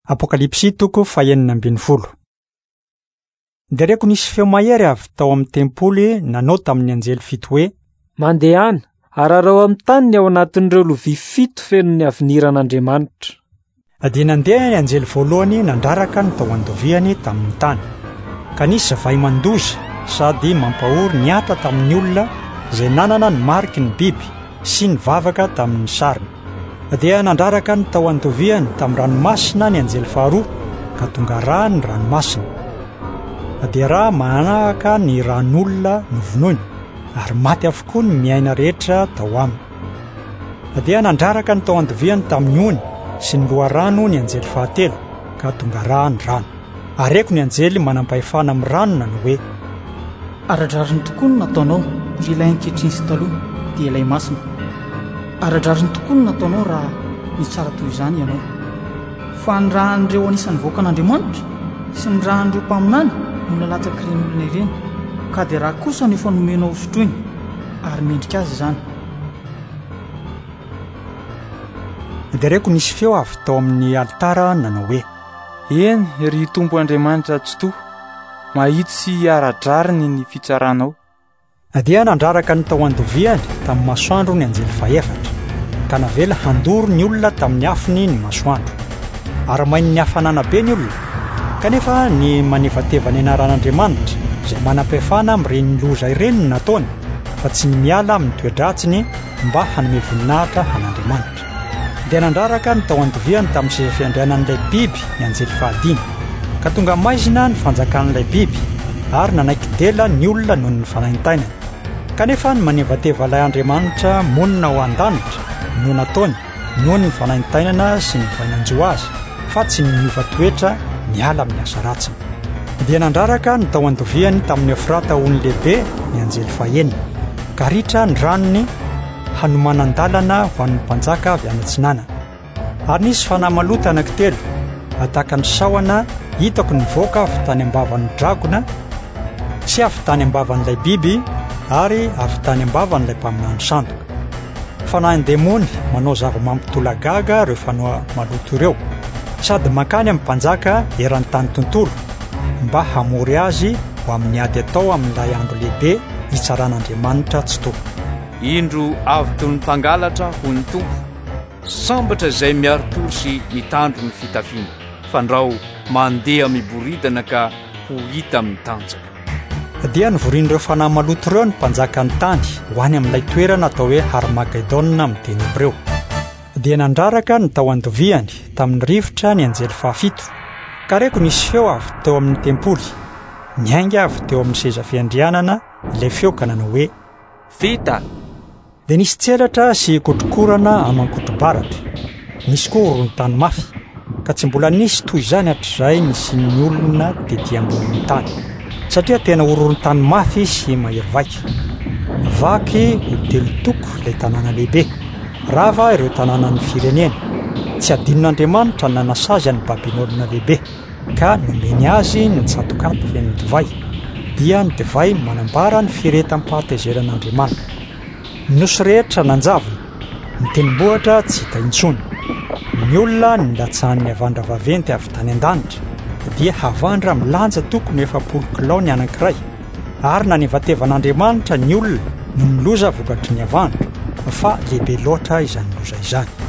Apokalipsy toko 4. Ndereko nisy feo mahery avy tao amin'ny tempoly nanao tamin'ny anjely fito hoe: mandehana, ararao amin'ny tany ny ao anatin'ireo lovia fito feno ny avin'iran'Andriamanitra. Dia nandeha ny anjely voalohany nandraraka ny tao andoviany tamin'ny tany. Ka nisy zavay mandoza sady mampahory niata tamin'ny olona izay nanana ny mariky ny biby sy ny vavaka tamin'ny sariny. Dia nandraraka ny tao andoviany tamin'ny ranomasina ny anjely faharoa ka tonga rà ny ranomasina. Dia raha manahaka ny ran'olona novonoiny ary maty avokoa ny miaina rehetra tao aminy. Dia nandraraka ny tao andoviany tamin'ny ony sy ny loharano ny anjely fahatelo ka tonga rà ny rano. Areko ny anjely manampahefana amin'ny rano nano hoe: aradrariny tokoa no nataonao dia ilay ankehitriny sy taloha dia ilay masina. Aradrariny tokoa no nataonao raha ny tsara toy izany ianao. Fa ny rahan'ireo anisan'ny voaka an'Andriamanitra sy ny rahan'ireo mpaminany no nalatsaka ireny olona ireny, ka dia raha kosa no efa nomenao sotroiny ary mendrika azy izany. Dia reko nisy feo avy tao amin'ny alitara nanao hoe: eny ry Tompo Andriamanitra tsotoa, mahitsy sy aradrariny ny fitsaranao. Dia nandraraka ny tao andoviany tamin'ny masoandro ny anjely faefatra, ka navela handoro ny olona tamin'ny afony ny masoandro. Ary mainy ny hafanana be ny olona, kanefa ny manevateva ny anaran'Andriamanitra izay manam-pahefana amin'ireny loza ireny nataony, fa tsy ny miala amin'ny toe-dratsiny mba hanome voninahitra an'Andriamanitra. Dia nandraraka ny tao andoviany tamin'ny seza fiandrianan'ilay biby ny anjely fahadimy, ka tonga maizina ny fanjakan'ilay biby ary nanaiky dela ny olona noho ny fanaintainany. Kanefa ny manevateva ilay Andriamanitra monina ho an-danitra no nataony noho ny fanaintainana sy ny vainanjo azy, fa tsy ny miova toetra miala amin'ny asa ratsiny. Dia nandraraka ny tao andoviany tamin'ny Eufrata hony lehibe ny anjely fahenina, ka ritra ny ranony hanomanan-dalana ho an'ny mpanjaka avy any antsinana. Ary nisy fanahy maloto anankitelo tahaka ny sahona hitako nivoaka avy tany ambavan'ny dragona sy avy tany ambavan'ilay biby ary avy tany ambavan'ilay mpaminany sandoka. Fanahy demony manao zava-mampitolagaga ireo fanahy maloto ireo, sady makany amin'ny mpanjaka eran'ny tany tontolo mba hamory azy ho amin'ny ady atao amin'ilay andro lehibe hitsaran'Andriamanitra tsy toa. Indro avy toy ny mpangalatra ho ny tompo, sambatra izay miaro-toro sy mitandro ny fitafiana, fandrao mandeha miboridana ka ho hita amin'ny tanjaka. Dia nivorian'ireo fanahy maloto ireo ny mpanjaka ny tany ho any amin'ilay toerana atao hoe Harmagedona amin'ny teny hebreo. Dia nandraraka ny tao andoviany tamin'ny rivotra ny anjely fahafito, ka reko nisy feo avy teo amin'ny tempoly, niainga avy teo amin'ny seza fiandrianana ilay feo ka nanao hoe: vita! Dia nisy tselatra sy kotrokorana aman-kotrobaratra, nisy koa horonon-tany mafy, ka tsy mbola nisy toy izany hatr'izay nisy ny olona tetỳ ambonin'ny tany, satria tena horonon-tany mafy sy mahery vaika. Vaky ho telo toko ilay tanàna lehibe, rava ireo tanàna ny firenena. Tsy adinon'Andriamanitra ny nanasazy ny Babilôna lehibe, ka nomeny azy ny tsatokato feno divay, dia ny divay manambara ny firetam-pahatezeran'Andriamanitra. Nosy rehetra nanjavona, ny tenim-bohatra tsy hita intsony. Ny olona ny latsahan'ny havandra vaventy avy tany an-danitra, dia havandra milanja tokony 7 kilao ny anankiray, ary nanevatevan'Andriamanitra ny olona no niloza vokatry ny havandra, fa lehibe loatra izany loza izany.